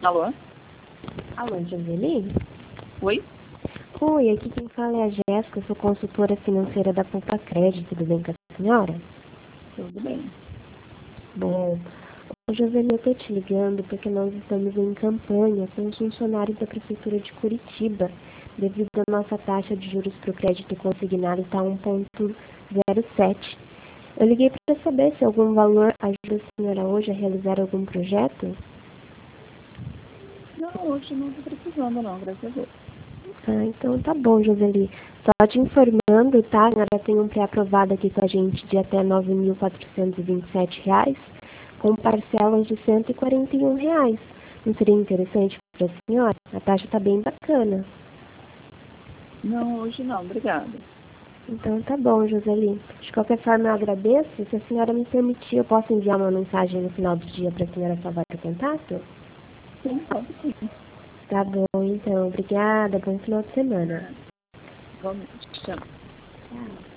Alô? Alô, Joseli? Oi? Oi, aqui quem fala é a Jéssica, eu sou consultora financeira da Poupa Crédito, tudo bem com a senhora? Tudo bem. Bom, Joseli, eu estou te ligando porque nós estamos em campanha com os funcionários da Prefeitura de Curitiba, devido à nossa taxa de juros para o crédito consignado está 1,07. Eu liguei para saber se algum valor ajuda a senhora hoje a realizar algum projeto? Não, hoje não estou precisando não, graças a Deus. Ah, então tá bom, Joseli. Só te informando, tá? A senhora tem um pré-aprovado aqui com a gente de até R$ 9.427, com parcelas de R$ 141. Não seria interessante para a senhora? A taxa tá bem bacana. Não, hoje não, obrigada. Então tá bom, Joseli. De qualquer forma, eu agradeço. Se a senhora me permitir, eu posso enviar uma mensagem no final do dia para a senhora salvar o contato? Sim, pode sim. Tá bom, então. Obrigada. Bom final de semana. Vamos, chama. Tchau.